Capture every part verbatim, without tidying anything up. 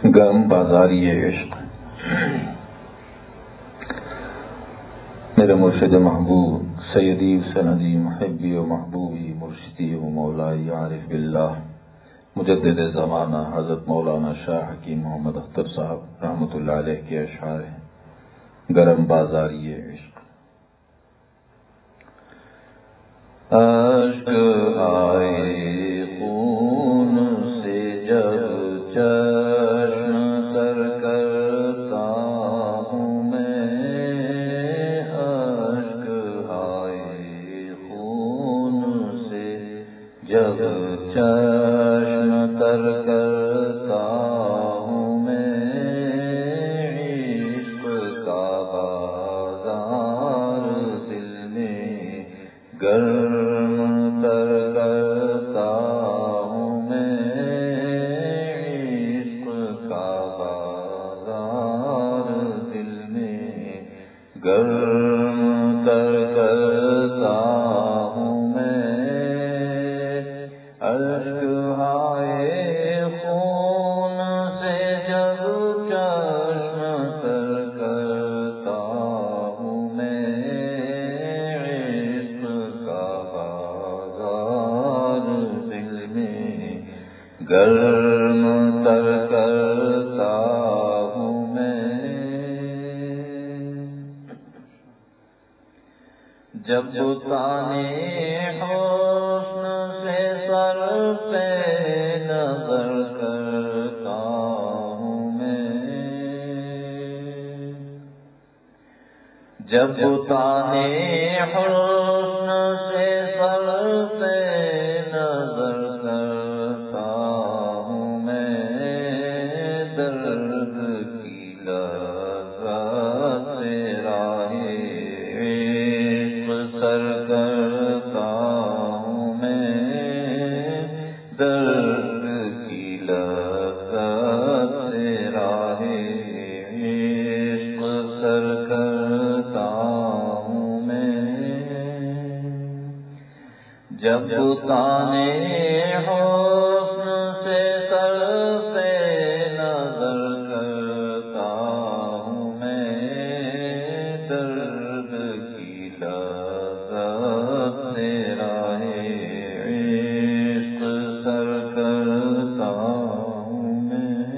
گرم بازاری عشق. میرے مرشد محبوب سیدی و سندی محبی و محبوبی مرشدی و مولائی عارف باللہ مجدد زمانہ حضرت مولانا شاہ حکیم محمد اختر صاحب رحمۃ اللہ علیہ کے اشعار ہیں. گرم بازاری عشق. اشک آئے خون سے جب چشم تر کرتا ہوں میں، اشک آئے خون سے جب چشم تر کرتا ہوں میں، عشق کا بازار دل میں گرم تر کرتا ہوں میں، عشق کا بازار دل میں گرم تر کرتا ہوں میں. اشک آئے خون سے جب چشم تر کرتا ہوں میں، عشق کا بازار دل میں گرم تر کرتا ہوں میں. جب تانے حسن سے سر پہ نظر کرتا ہوں میں، جب تانے حسن سے سر پہ نظر کرتا ہوں میں، درد کی لذت سے راہ عشق سر کرتا ہوں میں، درد کی لذت سے راہ عشق سر کرتا ہوں میں. جب تانے حسن سے سر پہ نظر کرتا ہوں میں، درد کی لذت سے راہ عشق سر کرتا ہوں میں.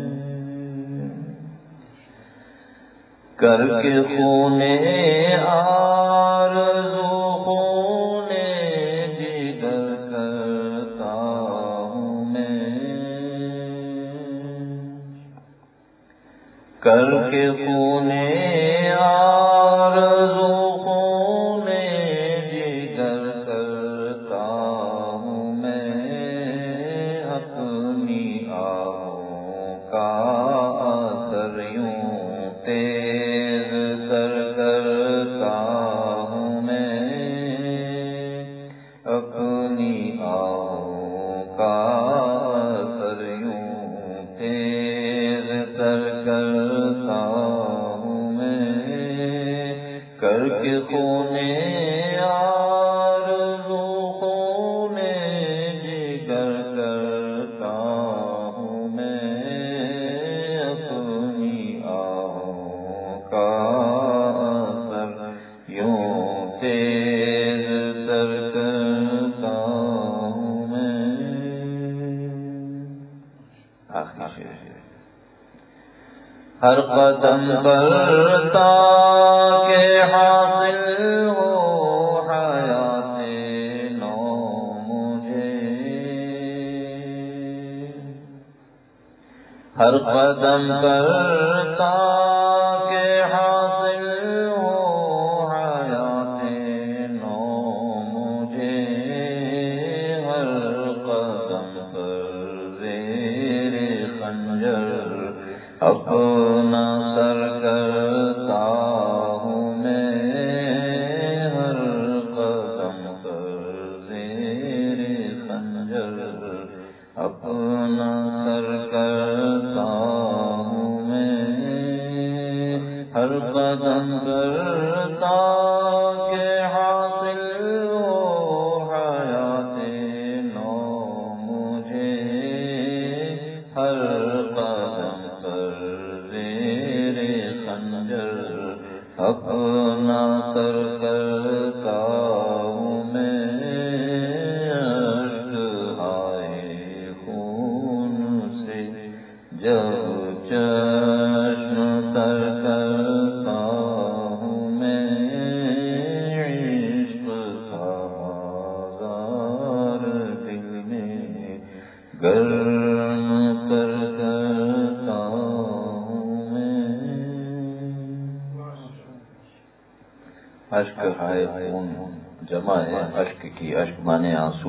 کر کے خونے آرزو خونے جگر کرتا ہوں میں، کر کے خونے آرزو خونے جگر کرتا ہوں میں، اپنی آہوں کا اثر یوں تیز تر کرتا ہوں میں، اپنی آہوں کا اثر یوں تیز تر کرتا ہوں میں. کر کے خونے آرزو خونے جگر کرتا ہوں میں، اپنی آہوں کا اثر یوں تیز تر کرتا ہوں میں. آخری شعر. ہر قدم پر تاکہ حاصل ہو حیات نو مجھے، ہر قدم پر تاکہ حاصل ہو حیات نو مجھے، ہر قدم پر زیر خنجر اپنا سر کرتا ہوں میں، ہر قدم پر زیر خنجر اپنا سر کرتا ہوں میں، ہر قدم پر تاکہ حاصل ہو حیات نو مجھے، ہر قدم پر اپنا سر کرتا ہوں میں اشک آئے خون سے جب چشم سر کرتا ہوں میں عشق کا بازار دل میں گرم کر کرتا ہوں میں. اشک ہائے خون جمع ہے اشک کی، اشک مانے آنسو.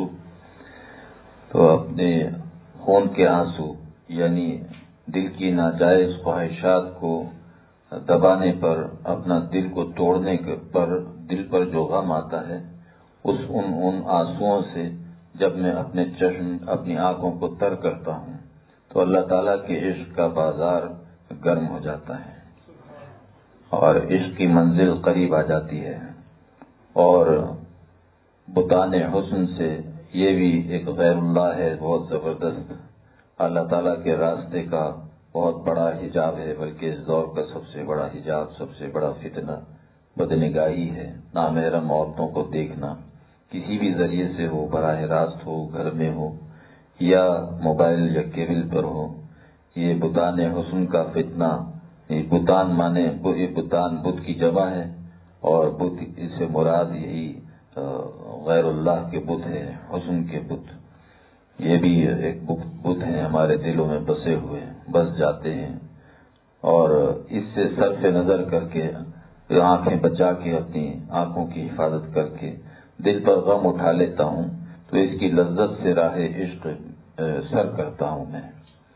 تو اپنے خون کے آنسو یعنی دل کی ناجائز خواہشات کو دبانے پر، اپنا دل کو توڑنے پر دل پر جو غم آتا ہے، اس ان ان آنسوؤں سے جب میں اپنے چشم اپنی آنکھوں کو تر کرتا ہوں تو اللہ تعالیٰ کے عشق کا بازار گرم ہو جاتا ہے اور عشق کی منزل قریب آ جاتی ہے. اور بتان حسن سے یہ بھی ایک غیر اللہ ہے بہت زبردست، اللہ تعالیٰ کے راستے کا بہت بڑا حجاب ہے، بلکہ اس دور کا سب سے بڑا حجاب، سب سے بڑا فتنہ بدنگاہی ہے. نامحرم عورتوں کو دیکھنا کسی بھی ذریعے سے ہو، براہ راست ہو، گھر میں ہو یا موبائل یا کیبل پر ہو، یہ بتان حسن کا فتنہ. یہ بتان مانے یہ بتان بت کی جمع ہے اور بت سے مراد یہی غیر اللہ کے بت ہے، حسن کے بت. یہ بھی ایک بت ہیں ہمارے دلوں میں بسے ہوئے، بس جاتے ہیں. اور اس سے صرف نظر کر کے، آنکھیں بچا کے، اپنی آنکھوں کی حفاظت کر کے دل پر غم اٹھا لیتا ہوں تو اس کی لذت سے راہ عشق سر کرتا ہوں میں،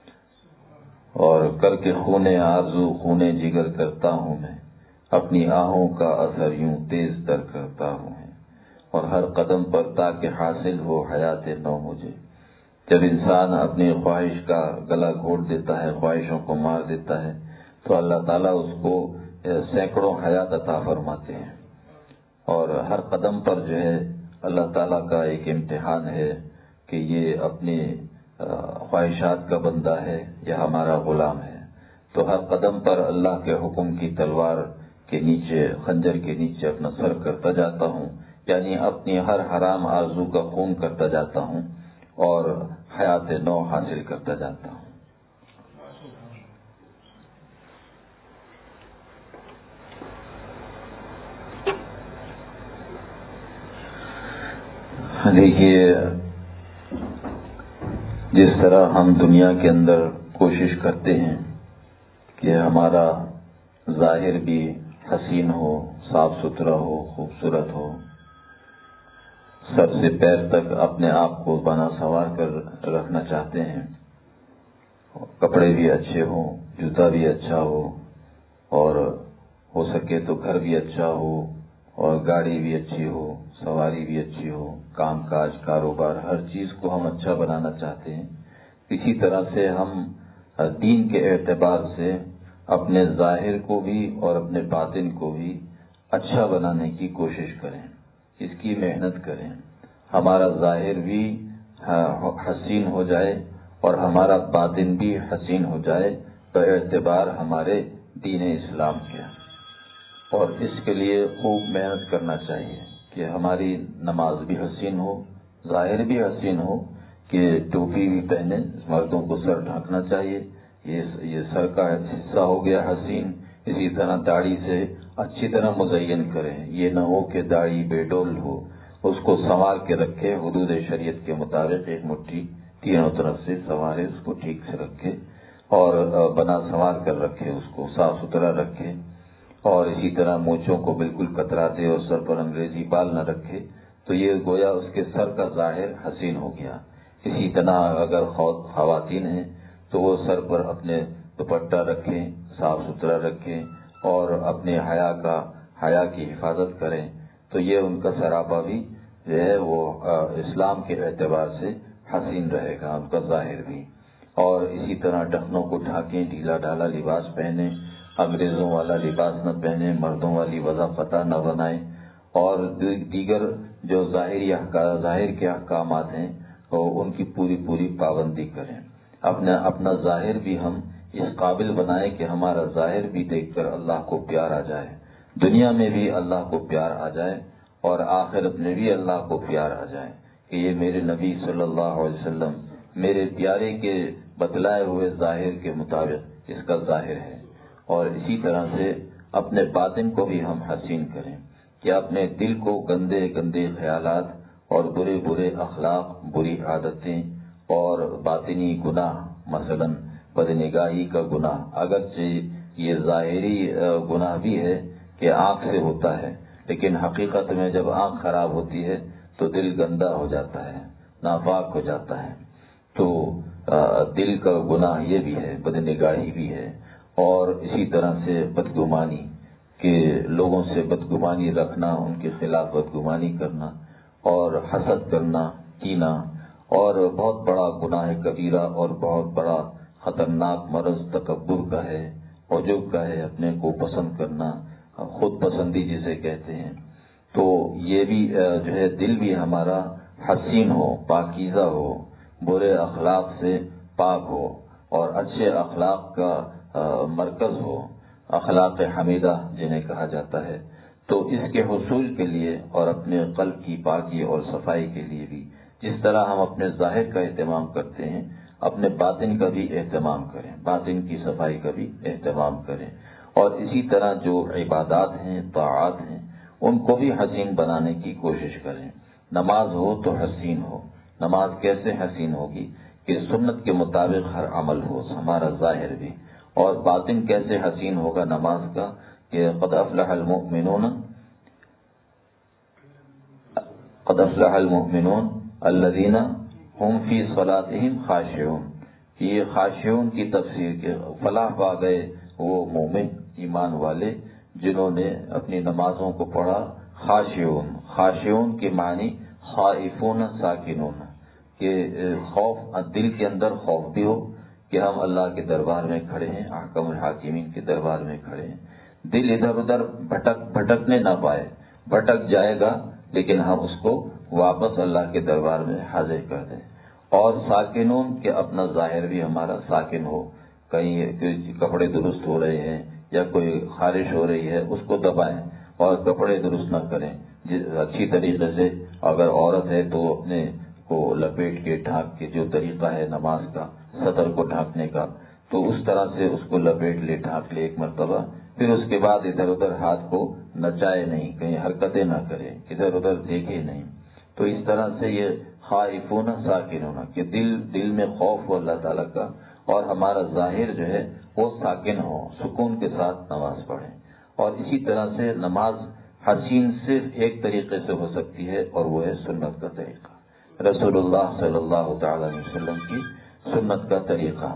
اور کر کے خونے آرزو خونے جگر کرتا ہوں میں، اپنی آہوں کا اثر یوں تیز تر کرتا ہوں میں، اور ہر قدم پر تاکہ حاصل ہو حیات نو مجھے. جب انسان اپنی خواہش کا گلا گھونٹ دیتا ہے، خواہشوں کو مار دیتا ہے، تو اللہ تعالیٰ اس کو سینکڑوں حیات عطا فرماتے ہیں. اور ہر قدم پر جو ہے اللہ تعالیٰ کا ایک امتحان ہے کہ یہ اپنی خواہشات کا بندہ ہے یا ہمارا غلام ہے. تو ہر قدم پر اللہ کے حکم کی تلوار کے نیچے، خنجر کے نیچے اپنا سر کرتا جاتا ہوں، یعنی اپنی ہر حرام آرزو کا خون کرتا جاتا ہوں اور حیات نو حاصل کرتا جاتا ہوں. دیکھیے، جس طرح ہم دنیا کے اندر کوشش کرتے ہیں کہ ہمارا ظاہر بھی حسین ہو، صاف ستھرا ہو، خوبصورت ہو، سر سے پیر تک اپنے آپ کو بنا سنوار کر رکھنا چاہتے ہیں، کپڑے بھی اچھے ہوں، جوتا بھی اچھا ہو، اور ہو سکے تو گھر بھی اچھا ہو اور گاڑی بھی اچھی ہو، سواری بھی اچھی ہو، کام کاج کاروبار ہر چیز کو ہم اچھا بنانا چاہتے ہیں. اسی طرح سے ہم دین کے اعتبار سے اپنے ظاہر کو بھی اور اپنے باطن کو بھی اچھا بنانے کی کوشش کریں، اس کی محنت کریں. ہمارا ظاہر بھی حسین ہو جائے اور ہمارا باطن بھی حسین ہو جائے باعتبار ہمارے دین اسلام کے. اور اس کے لیے خوب محنت کرنا چاہیے کہ ہماری نماز بھی حسین ہو، ظاہر بھی حسین ہو، کہ ٹوپی بھی پہنے، مردوں کو سر ڈھانکنا چاہیے، یہ یہ سر کا حصہ ہو گیا حسین. اسی طرح داڑھی سے اچھی طرح مزین کریں، یہ نہ ہو کہ داڑھی بے ڈول ہو، اس کو سنوار کے رکھے حدود شریعت کے مطابق، ایک مٹھی تینوں طرف سے سنوارے، اس کو ٹھیک سے رکھے اور بنا سنوار کر رکھے، اس کو صاف ستھرا رکھے. اور اسی طرح مونچھوں کو بالکل کتراتے اور سر پر انگریزی بال نہ رکھے، تو یہ گویا اس کے سر کا ظاہر حسین ہو گیا. اسی طرح اگر خواتین ہیں تو وہ سر پر اپنے دوپٹہ رکھیں، صاف ستھرا رکھیں اور اپنے حیا کا حیا کی حفاظت کریں، تو یہ ان کا سراپا بھی جو ہے وہ اسلام کے اعتبار سے حسین رہے گا، ان کا ظاہر بھی. اور اسی طرح ٹخنوں کو ڈھانکیں، ڈھیلا ڈھالا لباس پہنیں، انگریزوں والا لباس نہ پہنیں، مردوں والی وضافتہ نہ بنائیں، اور دیگر جو ظاہری ظاہر کے احکامات ہیں ان کی پوری پوری پابندی کریں. اپنا اپنا ظاہر بھی ہم اس قابل بنائیں کہ ہمارا ظاہر بھی دیکھ کر اللہ کو پیار آ جائے، دنیا میں بھی اللہ کو پیار آ جائے اور آخرت میں بھی اللہ کو پیار آ جائے کہ یہ میرے نبی صلی اللہ علیہ وسلم میرے پیارے کے بتلائے ہوئے ظاہر کے مطابق اس کا ظاہر ہے. اور اسی طرح سے اپنے باطن کو بھی ہم حسین کریں کہ اپنے دل کو گندے گندے خیالات اور برے برے اخلاق، بری عادتیں اور باطنی گناہ، مثلا بدنگاہی کا گناہ، اگرچہ یہ ظاہری گناہ بھی ہے کہ آنکھ سے ہوتا ہے، لیکن حقیقت میں جب آنکھ خراب ہوتی ہے تو دل گندا ہو جاتا ہے، ناپاک ہو جاتا ہے. تو دل کا گناہ یہ بھی ہے، بدنگاہی بھی ہے، اور اسی طرح سے بدگمانی کہ لوگوں سے بدگمانی رکھنا، ان کے خلاف بدگمانی کرنا اور حسد کرنا، کینہ، اور بہت بڑا گناہ کبیرہ اور بہت بڑا خطرناک مرض تکبر کا ہے، عجب کا ہے، اپنے کو پسند کرنا، خود پسندی جسے کہتے ہیں. تو یہ بھی جو ہے دل بھی ہمارا حسین ہو، پاکیزہ ہو، برے اخلاق سے پاک ہو اور اچھے اخلاق کا مرکز ہو، اخلاق حمیدہ جنہیں کہا جاتا ہے. تو اس کے حصول کے لیے اور اپنے قلب کی پاکی اور صفائی کے لیے بھی جس طرح ہم اپنے ظاہر کا اہتمام کرتے ہیں، اپنے باطن کا بھی اہتمام کریں، باطن کی صفائی کا بھی اہتمام کریں. اور اسی طرح جو عبادات ہیں، طاعات ہیں، ان کو بھی حسین بنانے کی کوشش کریں. نماز ہو تو حسین ہو. نماز کیسے حسین ہوگی کہ سنت کے مطابق ہر عمل ہو، ہمارا ظاہر بھی. اور باطن کیسے حسین ہوگا نماز کا کہ قد افلح المؤمنون قد افلح المؤمنون الذین هم فی صلاتهم خاشعون. یہ خاشعون کی تفسیر کے فلاح پا گئے وہ مومن ایمان والے جنہوں نے اپنی نمازوں کو پڑھا. خاشعون، خاشعون کے معنی خائفون ساکنون، کہ خوف، دل کے اندر خوف بھی ہو کہ ہم اللہ کے دربار میں کھڑے ہیں، حکم الحاکمین کے دربار میں کھڑے ہیں. دل ادھر ادھر بھٹک بھٹکنے نہ پائے، بھٹک جائے گا لیکن ہم اس کو واپس اللہ کے دربار میں حاضر کر دیں. اور ساکنون کہ اپنا ظاہر بھی ہمارا ساکن ہو، کہیں کپڑے درست ہو رہے ہیں یا کوئی خارش ہو رہی ہے اس کو دبائیں اور کپڑے درست نہ کریں. اچھی طریقے سے اگر عورت ہے تو اپنے کو لپیٹ کے ڈھانک کے، جو طریقہ ہے نماز کا صدر کو ڈھانکنے کا، تو اس طرح سے اس کو لپیٹ لے، ڈھانک لے ایک مرتبہ. پھر اس کے بعد ادھر ادھر ہاتھ کو نچائے نہیں، کہیں حرکتیں نہ کرے، ادھر ادھر دیکھے نہیں. تو اس طرح سے یہ خائفون ساکنون کہ دل دل میں خوف ہو اللہ تعالیٰ کا اور ہمارا ظاہر جو ہے وہ ساکن ہو، سکون کے ساتھ نماز پڑھیں. اور اسی طرح سے نماز حسین صرف ایک طریقے سے ہو سکتی ہے اور وہ ہے سنت کا طریقہ، رسول اللہ صلی اللہ تعالی علیہ وسلم کی سنت کا طریقہ.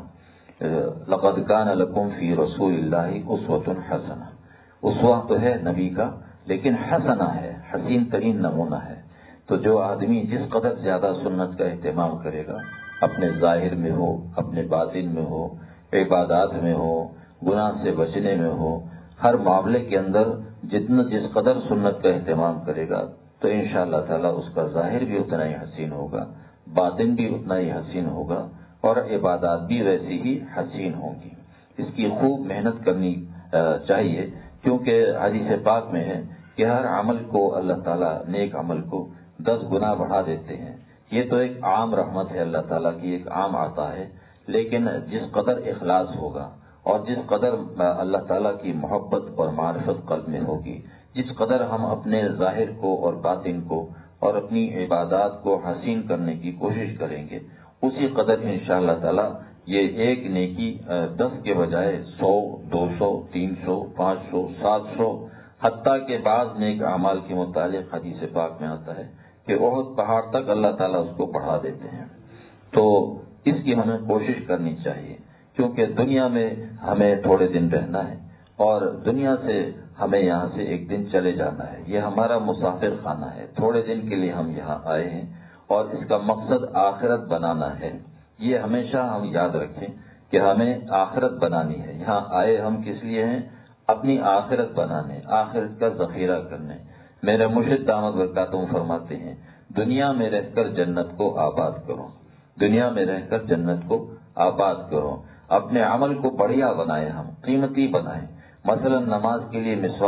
لقد کان لکم فی رسول اللہ اسوۃ حسنہ. اسوہ تو ہے نبی کا لیکن حسنہ ہے، حسین ترین نمونہ ہے. تو جو آدمی جس قدر زیادہ سنت کا اہتمام کرے گا، اپنے ظاہر میں ہو، اپنے باطن میں ہو، عبادات میں ہو، گناہ سے بچنے میں ہو، ہر معاملے کے اندر جتنا جس قدر سنت کا اہتمام کرے گا تو انشاءاللہ تعالی اس کا ظاہر بھی اتنا ہی حسین ہوگا، باطن بھی اتنا ہی حسین ہوگا اور عبادات بھی ویسی ہی حسین ہوں گی. اس کی خوب محنت کرنی چاہیے کیونکہ حدیث پاک میں ہے کہ ہر عمل کو اللہ تعالیٰ نیک عمل کو دس گنا بڑھا دیتے ہیں. یہ تو ایک عام رحمت ہے اللہ تعالیٰ کی، ایک عام عطا ہے. لیکن جس قدر اخلاص ہوگا اور جس قدر اللہ تعالیٰ کی محبت اور معرفت قلب میں ہوگی، جس قدر ہم اپنے ظاہر کو اور باطن کو اور اپنی عبادات کو حسین کرنے کی کوشش کریں گے، اسی قدر انشاءاللہ تعالیٰ یہ ایک نیکی دس کے بجائے سو، دو سو، تین سو، پانچ سو، سات سو، حتیٰ کے بعض نیک اعمال کے متعلق حدیث پاک میں آتا ہے کہ احد پہاڑ تک اللہ تعالیٰ اس کو بڑھا دیتے ہیں. تو اس کی ہمیں کوشش کرنی چاہیے کیونکہ دنیا میں ہمیں تھوڑے دن رہنا ہے اور دنیا سے ہمیں یہاں سے ایک دن چلے جانا ہے. یہ ہمارا مسافر خانہ ہے، تھوڑے دن کے لیے ہم یہاں آئے ہیں اور اس کا مقصد آخرت بنانا ہے. یہ ہمیشہ ہم یاد رکھیں کہ ہمیں آخرت بنانی ہے. یہاں آئے ہم کس لیے ہیں؟ اپنی آخرت بنانے، آخرت کا ذخیرہ کرنے. میرے مرشد دامت برکاتہم فرماتے ہیں دنیا میں رہ کر جنت کو آباد کرو، دنیا میں رہ کر جنت کو آباد کرو. اپنے عمل کو بڑھیا بنائیں، ہم قیمتی بنائیں. مثلا نماز کے لیے مسواک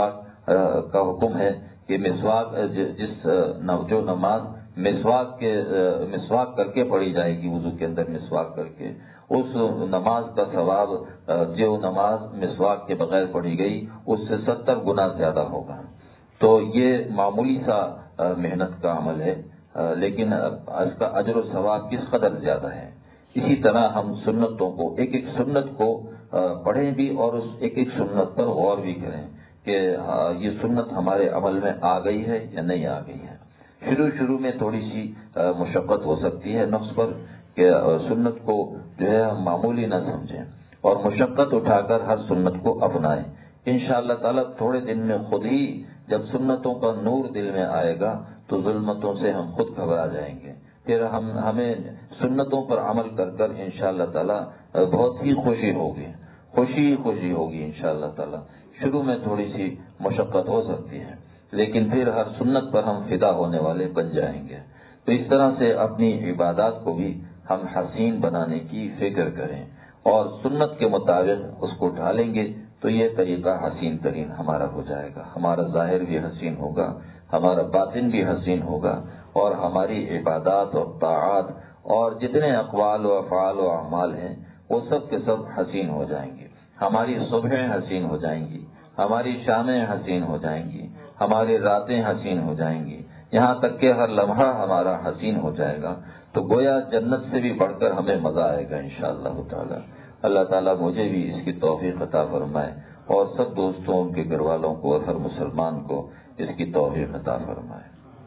کا حکم ہے کہ مسواک جس جو نماز مسواک کے مسواک کر کے پڑھی جائے گی، وضو کے اندر مسواک کر کے، اس نماز کا ثواب جو نماز مسواک کے بغیر پڑھی گئی اس سے ستر گنا زیادہ ہوگا۔ تو یہ معمولی سا محنت کا عمل ہے، لیکن اس کا اجر و ثواب کس قدر زیادہ ہے۔ اسی طرح ہم سنتوں کو ایک ایک سنت کو پڑھیں بھی اور اس ایک ایک سنت پر غور بھی کریں کہ یہ سنت ہمارے عمل میں آ گئی ہے یا نہیں آ گئی ہے۔ شروع شروع میں تھوڑی سی مشقت ہو سکتی ہے نفس پر کہ سنت کو جو ہے ہم معمولی نہ سمجھیں اور مشقت اٹھا کر ہر سنت کو اپنائیں۔ انشاءاللہ تعالیٰ تھوڑے دن میں خود ہی جب سنتوں کا نور دل میں آئے گا تو ظلمتوں سے ہم خود گھبرا جائیں گے، پھر ہم ہمیں سنتوں پر عمل کر کر انشاءاللہ تعالیٰ بہت ہی خوشی ہوگی، خوشی خوشی ہوگی انشاءاللہ تعالیٰ۔ شروع میں تھوڑی سی مشقت ہو سکتی ہے لیکن پھر ہر سنت پر ہم فدا ہونے والے بن جائیں گے۔ تو اس طرح سے اپنی عبادات کو بھی ہم حسین بنانے کی فکر کریں اور سنت کے مطابق اس کو ڈھالیں گے تو یہ طریقہ حسین ترین ہمارا ہو جائے گا۔ ہمارا ظاہر بھی حسین ہوگا، ہمارا باطن بھی حسین ہوگا اور ہماری عبادات اور طاعات اور جتنے اقوال و افعال و اعمال ہیں وہ سب کے سب حسین ہو جائیں گے۔ ہماری صبحیں حسین ہو جائیں گی، ہماری شامیں حسین ہو جائیں گی، ہماری راتیں حسین ہو جائیں گی، یہاں تک کہ ہر لمحہ ہمارا حسین ہو جائے گا۔ تو گویا جنت سے بھی بڑھ کر ہمیں مزہ آئے گا انشاءاللہ تعالی۔ اللہ تعالیٰ مجھے بھی اس کی توفیق عطا فرمائے اور سب دوستوں کے گھر والوں کو اور ہر مسلمان کو اس کی توفیق عطا فرمائے۔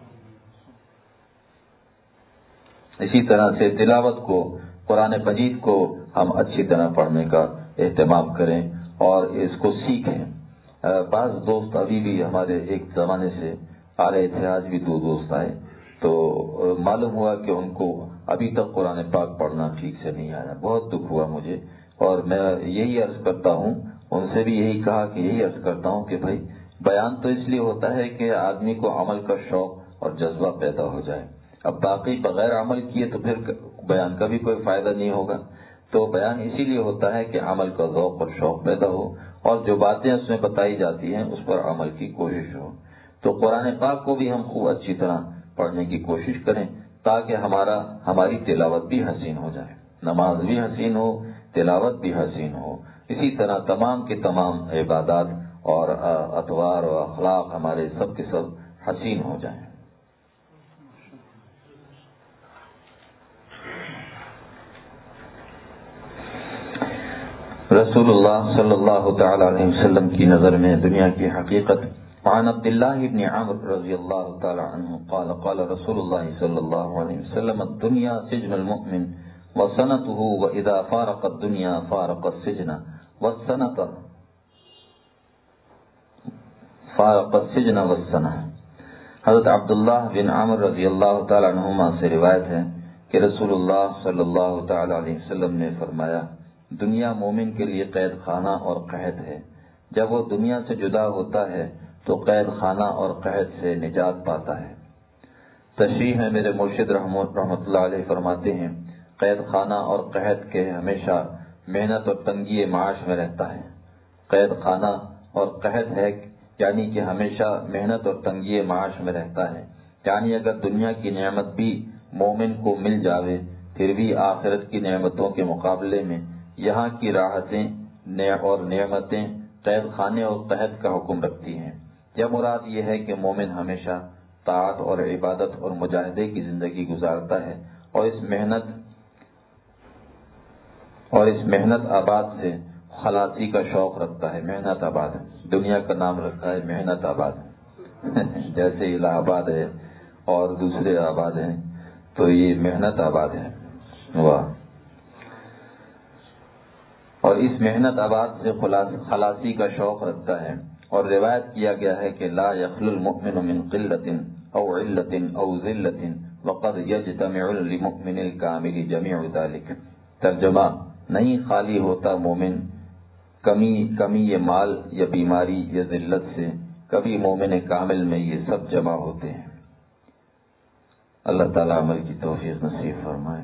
اسی طرح سے تلاوت کو، قرآن مجید کو ہم اچھی طرح پڑھنے کا اہتمام کریں اور اس کو سیکھیں۔ بعض دوست ابھی بھی ہمارے ایک زمانے سے آ رہے تھے، آج بھی دو دوست آئے تو معلوم ہوا کہ ان کو ابھی تک قرآن پاک پڑھنا ٹھیک سے نہیں آیا۔ بہت دکھ ہوا مجھے اور میں یہی عرض کرتا ہوں، ان سے بھی یہی کہا کہ یہی عرض کرتا ہوں کہ بھائی بیان تو اس لیے ہوتا ہے کہ آدمی کو عمل کا شوق اور جذبہ پیدا ہو جائے، اب باقی بغیر عمل کیے تو پھر بیان کا بھی کوئی فائدہ نہیں ہوگا۔ تو بیان اسی لیے ہوتا ہے کہ عمل کا ذوق اور شوق پیدا ہو اور جو باتیں اس میں بتائی جاتی ہیں اس پر عمل کی کوشش ہو۔ تو قرآن پاک کو بھی ہم خوب اچھی طرح پڑھنے کی کوشش کریں تاکہ ہمارا ہماری تلاوت بھی حسین ہو جائے، نماز بھی حسین ہو، تلاوت بھی حسین ہو، اسی طرح تمام کے تمام عبادات اور اطوار و اخلاق ہمارے سب کے سب حسین ہو جائیں۔ رسول اللہ صلی اللہ تعالی علیہ وسلم کی نظر میں دنیا کی حقیقت عن عبد الله بن عمرو رضی اللہ تعالی عنہ قال قال رسول اللہ صلی اللہ علیہ وسلم الدنيا سجن المؤمن وسنته واذا فارق الدنيا فارق السجن والسنة فارق السجن والسنة۔ حضرت عبداللہ بن عمرو رضی اللہ تعالی عنہما سے روایت ہے کہ رسول اللہ صلی اللہ تعالی علیہ وسلم نے فرمایا دنیا مومن کے لیے قید خانہ اور قحط ہے، جب وہ دنیا سے جدا ہوتا ہے تو قید خانہ اور قحط سے نجات پاتا ہے۔ تشریح ہے میرے مرشد رحمت اللہ علیہ فرماتے ہیں قید خانہ اور قحط کے ہمیشہ محنت اور تنگی معاش میں رہتا ہے۔ قید خانہ اور قحط ہے یعنی کہ ہمیشہ محنت اور تنگی معاش میں رہتا ہے، یعنی اگر دنیا کی نعمت بھی مومن کو مل جاوے پھر بھی آخرت کی نعمتوں کے مقابلے میں یہاں کی راحتیں اور نعمتیں قید خانے اور قحط کا حکم رکھتی ہیں۔ یہ مراد یہ ہے کہ مومن ہمیشہ طاعت اور عبادت اور مجاہدے کی زندگی گزارتا ہے اور اس محنت اور اس محنت آباد سے خلاصی کا شوق رکھتا ہے۔ محنت آباد دنیا کا نام رکھا ہے محنت آباد جیسے الہ آباد ہے اور دوسرے آباد ہیں تو یہ محنت آباد ہے۔ واہ! اور اس محنت آباد سے خلاصی کا شوق رکھتا ہے اور روایت کیا گیا ہے کہ لا يخل المؤمن من قلة او علة او ذلة وقد يجتمع للمؤمن الكامل جميع ذلك۔ ترجمہ نہیں خالی ہوتا مومن کمی کمی یہ مال یا بیماری یا ذلت سے، کبھی مومن کامل میں یہ سب جمع ہوتے ہیں۔ اللہ تعالی عمل کی توفیق نصیب فرمائے۔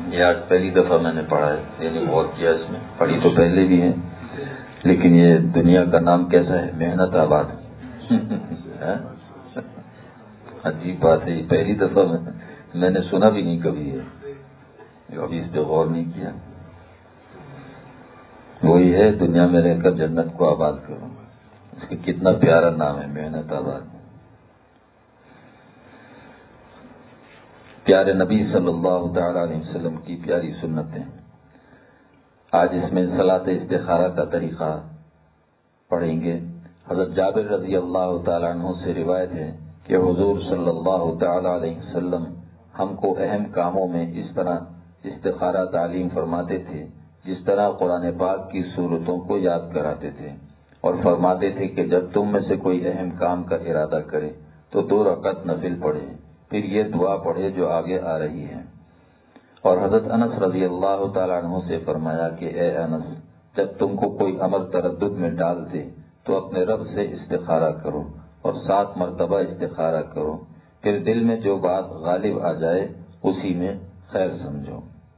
یہ آج پہلی دفعہ میں نے پڑھا ہے، یعنی غور کیا اس میں، پڑھی تو پہلے بھی ہے لیکن یہ دنیا کا نام کیسا ہے؟ محنت آباد۔ عجیب بات ہے، یہ پہلی دفعہ میں میں نے سنا بھی نہیں کبھی ہے، ابھی اس پہ غور نہیں کیا۔ وہی ہے دنیا میں رہ کر جنت کو آباد کروں، اس کا کتنا پیارا نام ہے، محنت آباد۔ پیارے نبی صلی اللہ تعالی علیہ وسلم کی پیاری سنتیں۔ آج اس میں صلاۃ استخارہ کا طریقہ پڑھیں گے۔ حضرت جابر رضی اللہ تعالی عنہ سے روایت ہے کہ حضور صلی اللہ تعالی علیہ وسلم ہم کو اہم کاموں میں اس طرح استخارہ تعلیم فرماتے تھے جس طرح قرآن پاک کی صورتوں کو یاد کراتے تھے، اور فرماتے تھے کہ جب تم میں سے کوئی اہم کام کا ارادہ کرے تو دو رکعت نفل پڑھے، پھر یہ دعا پڑھے جو آگے آ رہی ہے۔ اور حضرت انس رضی اللہ تعالیٰ عنہ سے فرمایا کہ اے انس، جب تم کو کوئی امر تردد میں ڈال دے تو اپنے رب سے استخارہ کرو اور سات مرتبہ استخارہ کرو، پھر دل میں جو بات غالب آ جائے اسی میں خیر سمجھو۔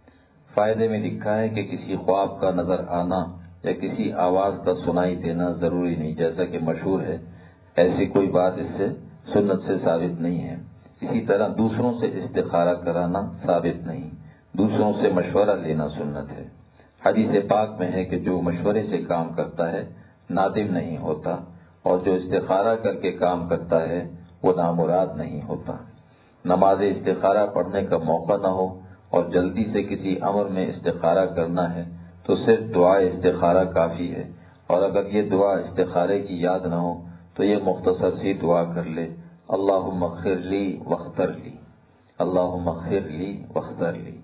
فائدے میں لکھا ہے کہ کسی خواب کا نظر آنا یا کسی آواز کا سنائی دینا ضروری نہیں، جیسا کہ مشہور ہے، ایسی کوئی بات اس سے سنت سے ثابت نہیں ہے۔ اسی طرح دوسروں سے استخارہ کرانا ثابت نہیں، دوسروں سے مشورہ لینا سنت ہے۔ حدیث پاک میں ہے کہ جو مشورے سے کام کرتا ہے نادم نہیں ہوتا، اور جو استخارہ کر کے کام کرتا ہے وہ نامراد نہیں ہوتا۔ نماز استخارہ پڑھنے کا موقع نہ ہو اور جلدی سے کسی امر میں استخارہ کرنا ہے تو صرف دعا استخارہ کافی ہے، اور اگر یہ دعا استخارے کی یاد نہ ہو تو یہ مختصر سی دعا کر لے، اللہم اغفر لی واختر لی، اللہم اغفر لی واختر لی۔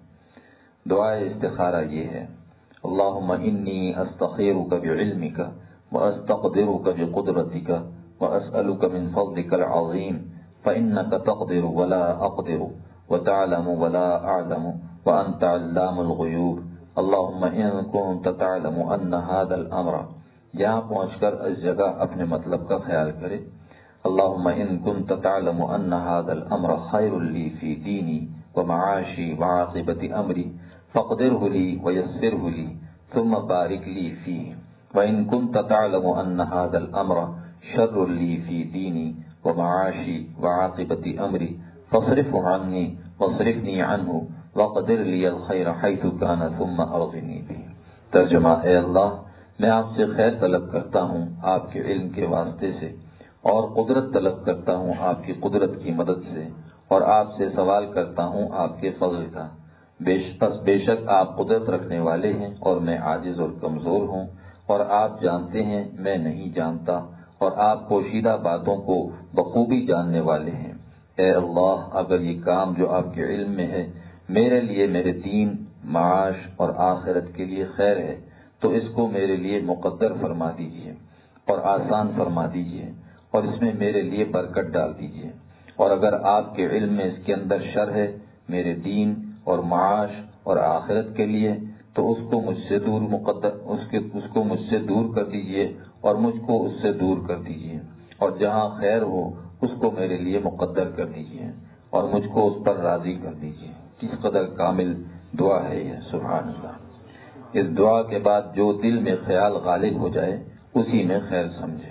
دعا استخارہ یہ ہے، اللہم انی استخیرک بعلمک واستقدرک بقدرتک واسألک من فضلک العظیم فإنک تقدر ولا اقدر وتعلم ولا اعلم وانت علام الغیوب اللہم ان کنت تعلم ان هذا الامر۔ یہاں پہنچ کر اس جگہ اپنے مطلب کا خیال کرے، اللہم ان کنت تعلم ان هذا الامر خیر لی فی دینی ومعاشی وعاقبت امری فاقدره لی ویسره لی ثم بارک لی فیہ، وان کنت تعلم ان هذا الامر شر لی فی دینی ومعاشی وعاقبت امری فاصرفه عنی واصرفنی عنہ وقدر لی الخیر حیث کان ثم ارضنی بہ۔ ترجمہ، اے اللہ، میں آپ سے خیر طلب کرتا ہوں آپ کے علم کے واسطے سے، اور قدرت طلب کرتا ہوں آپ کی قدرت کی مدد سے، اور آپ سے سوال کرتا ہوں آپ کے فضل کا۔ بے پس بے شک آپ قدرت رکھنے والے ہیں اور میں عاجز اور کمزور ہوں، اور آپ جانتے ہیں میں نہیں جانتا، اور آپ پوشیدہ باتوں کو بخوبی جاننے والے ہیں۔ اے اللہ، اگر یہ کام جو آپ کے علم میں ہے میرے لیے میرے دین، معاش اور آخرت کے لیے خیر ہے تو اس کو میرے لیے مقدر فرما دیجئے اور آسان فرما دیجئے، اور اس میں میرے لیے برکت ڈال دیجئے، اور اگر آپ کے علم میں اس کے اندر شر ہے میرے دین اور معاش اور آخرت کے لیے تو اس کو مجھ سے دور مقدر اس کے اس کو مجھ سے دور کر دیجئے اور مجھ کو اس سے دور کر دیجئے، اور جہاں خیر ہو اس کو میرے لیے مقدر کر دیجئے اور مجھ کو اس پر راضی کر دیجئے۔ کس قدر کامل دعا ہے یہ، سبحان اللہ۔ اس دعا کے بعد جو دل میں خیال غالب ہو جائے اسی میں خیر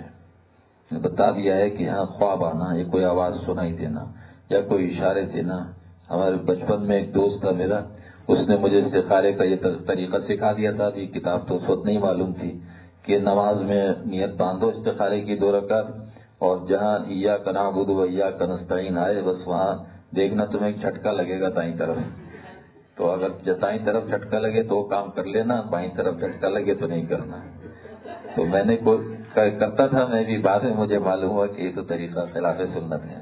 سمجھے۔ بتا دیا ہے کہ یہاں خواب آنا، یا کوئی آواز سنائی دینا یا کوئی اشارے دینا۔ ہمارے بچپن میں ایک دوست تھا میرا، اس نے مجھے استخارے کا یہ طریقہ سکھا دیا تھا، ابھی کتاب تو اس وقت نہیں معلوم تھی، کہ نماز میں نیت باندھو استخارے کی دو رکعت، اور جہاں ایاک نعبد و ایاک نستعین آئے بس وہاں دیکھنا تمہیں ایک جھٹکا لگے گا دائیں طرف، تو اگر دائیں طرف جھٹکا لگے تو وہ کام کر لینا، بائیں طرف جھٹکا لگے تو نہیں کرنا۔ تو میں نے کوئی کرتا تھا میں بھی، بعد میں مجھے معلوم ہوا کہ یہ تو طریقہ خلاف سنت ہے۔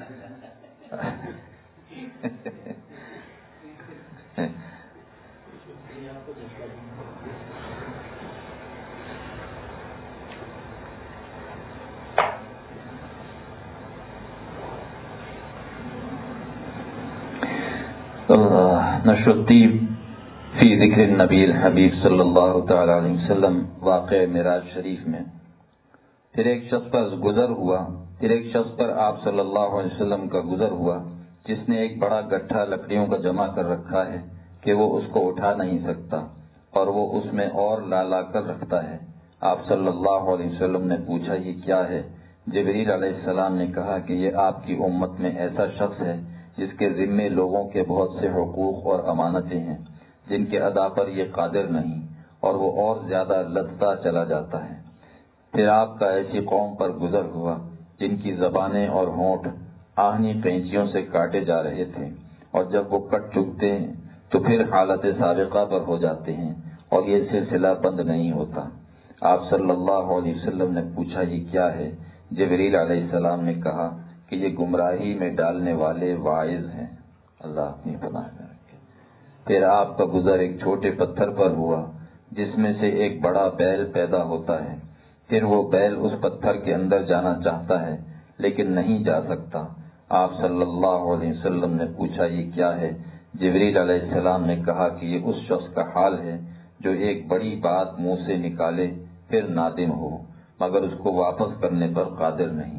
نشر الطیب فی ذکر النبی الحبیب صلی اللہ تعالی علیہ وسلم۔ واقع معراج شریف میں پھر ایک شخص پر گزر ہوا پھر ایک شخص پر آپ صلی اللہ علیہ وسلم کا گزر ہوا جس نے ایک بڑا گٹھا لکڑیوں کا جمع کر رکھا ہے، کہ وہ اس کو اٹھا نہیں سکتا اور وہ اس میں اور لا لا کر رکھتا ہے۔ آپ صلی اللہ علیہ وسلم نے پوچھا یہ کیا ہے؟ جبریل علیہ السلام نے کہا کہ یہ آپ کی امت میں ایسا شخص ہے جس کے ذمے لوگوں کے بہت سے حقوق اور امانتیں ہیں جن کے ادا پر یہ قادر نہیں، اور وہ اور زیادہ لدتا چلا جاتا ہے۔ پھر آپ کا ایسی قوم پر گزر ہوا جن کی زبانیں اور ہونٹ آہنی قینچیوں سے کاٹے جا رہے تھے، اور جب وہ کٹ چکتے ہیں تو پھر حالت سابقہ پر ہو جاتے ہیں اور یہ سلسلہ بند نہیں ہوتا۔ آپ صلی اللہ علیہ وسلم نے پوچھا یہ کیا ہے؟ جبریل علیہ السلام نے کہا کہ یہ گمراہی میں ڈالنے والے واعظ ہیں، اللہ اپنی پناہ میں رکھے۔ پھر آپ کا گزر ایک چھوٹے پتھر پر ہوا جس میں سے ایک بڑا بیل پیدا ہوتا ہے، پھر وہ بیل اس پتھر کے اندر جانا چاہتا ہے لیکن نہیں جا سکتا۔ آپ صلی اللہ علیہ وسلم نے پوچھا یہ کیا ہے؟ جبریل علیہ السلام نے کہا کہ یہ اس شخص کا حال ہے جو ایک بڑی بات منہ سے نکالے پھر نادم ہو مگر اس کو واپس کرنے پر قادر نہیں۔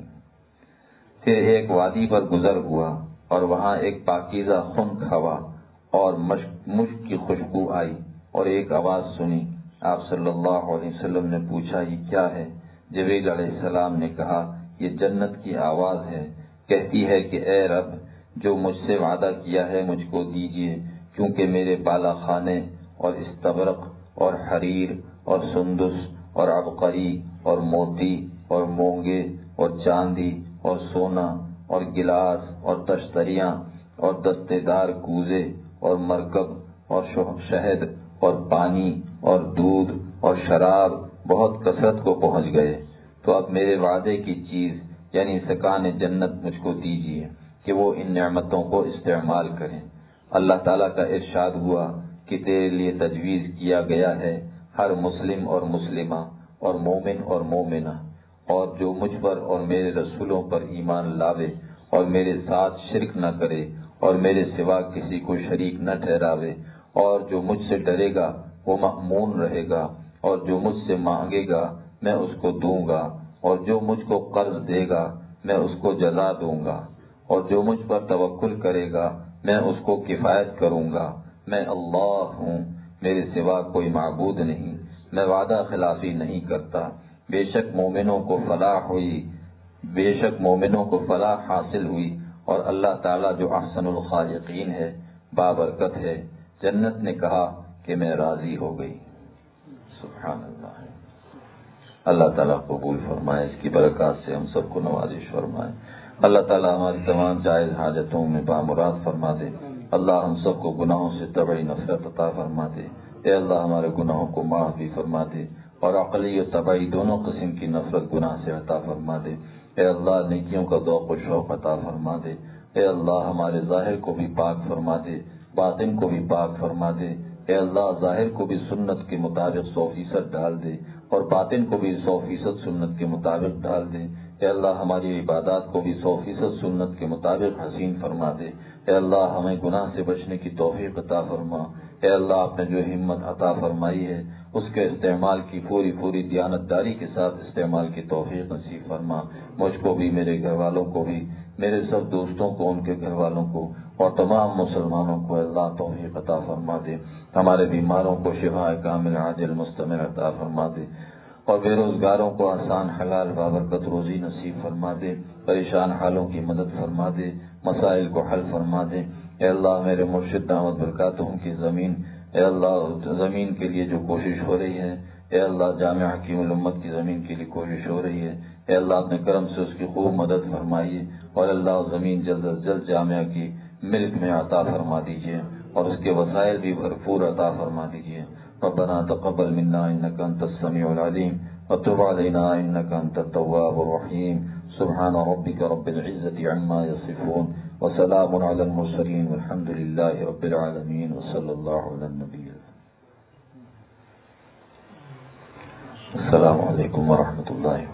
پھر ایک وادی پر گزر ہوا اور وہاں ایک پاکیزہ خنک ہوا اور مشک کی خوشبو آئی اور ایک آواز سنی۔ آپ صلی اللہ علیہ وسلم نے پوچھا یہ کیا ہے؟ جبریل علیہ السلام نے کہا یہ جنت کی آواز ہے، کہتی ہے کہ اے رب، جو مجھ سے وعدہ کیا ہے مجھ کو دیجیے، کیونکہ میرے بالا خانے اور استبرق اور حریر اور سندس اور عبقری اور موتی اور مونگے اور چاندی اور سونا اور گلاس اور تشتریاں اور دستے دار کوزے اور مرکب اور شہد اور پانی اور دودھ اور شراب بہت کثرت کو پہنچ گئے، تو اب میرے وعدے کی چیز یعنی سکان جنت مجھ کو دیجیے کہ وہ ان نعمتوں کو استعمال کریں۔ اللہ تعالیٰ کا ارشاد ہوا کہ تیرے لیے تجویز کیا گیا ہے ہر مسلم اور مسلمہ اور مومن اور مومنہ، اور جو مجھ پر اور میرے رسولوں پر ایمان لاوے اور میرے ساتھ شرک نہ کرے اور میرے سوا کسی کو شریک نہ ٹھہراوے، اور جو مجھ سے ڈرے گا وہ مأمون رہے گا، اور جو مجھ سے مانگے گا میں اس کو دوں گا، اور جو مجھ کو قرض دے گا میں اس کو جزا دوں گا، اور جو مجھ پر توکل کرے گا میں اس کو کفایت کروں گا۔ میں اللہ ہوں، میرے سوا کوئی معبود نہیں، میں وعدہ خلافی نہیں کرتا۔ بے شک مومنوں کو فلاح ہوئی، بے شک مومنوں کو فلاح حاصل ہوئی، اور اللہ تعالیٰ جو احسن الخالقین ہے، بابرکت ہے۔ جنت نے کہا کہ میں راضی ہو گئی۔ سبحان اللہ۔ اللہ تعالیٰ قبول فرمائے، اس کی برکات سے ہم سب کو نوازش فرمائے۔ اللہ تعالیٰ ہماری تمام جائز حاجتوں میں بامراد فرما دے۔ اللہ ہم سب کو گناہوں سے طبعی نفرت عطا فرما دے۔ اے اللہ ہمارے گناہوں کو معاف بھی فرما دے اور عقلی و طبعی دونوں قسم کی نفرت گناہ سے عطا فرما دے۔ اے اللہ نیکیوں کا ذوق و شوق عطا فرما دے۔ اے اللہ ہمارے ظاہر کو بھی پاک فرما دے، باطن کو بھی پاک فرما دے۔ اے اللہ ظاہر کو بھی سنت کے مطابق سو فیصد ڈال دے اور باطن کو بھی سو فیصد سنت کے مطابق ڈال دے۔ اے اللہ ہماری عبادات کو بھی سو فیصد سنت کے مطابق حسین فرما دے۔ اے اللہ ہمیں گناہ سے بچنے کی توفیق عطا فرما۔ اے اللہ آپ نے جو ہمت عطا فرمائی ہے اس کے استعمال کی پوری پوری دیانتداری کے ساتھ استعمال کی توفیق نصیب فرما۔ مجھ کو بھی، میرے گھر والوں کو بھی، میرے سب دوستوں کو، ان کے گھر والوں کو اور تمام مسلمانوں کو اللہ توفیق عطا فرما دے۔ ہمارے بیماروں کو شفاء کامل عاجل مستمر عطا فرما دے اور بے روزگاروں کو آسان حلال بابرکت روزی نصیب فرما دے۔ پریشان حالوں کی مدد فرما دے، مسائل کو حل فرما دے۔ اے اللہ میرے مرشد دعوت برکاتہم کی زمین، اے اللہ زمین کے لیے جو کوشش ہو رہی ہے، اے اللہ جامعہ حکیم الامت کی زمین کے لیے کوشش ہو رہی ہے، اے اللہ اپنے کرم سے اس کی خوب مدد فرمائیے اور اللہ زمین جلد از جلد جامعہ کی ملک میں عطا فرما دیجیے اور اس کے وسائل بھی بھرپور عطا فرما دیجیے۔ ربنا تقبل منا انك انت السميع العليم وتب علينا انك انت التواب الرحيم۔ سبحان ربك رب العزة عما يصفون وسلام على المرسلين والحمد لله رب العالمين وصلى الله على النبي۔ السلام علیکم ورحمۃ اللہ۔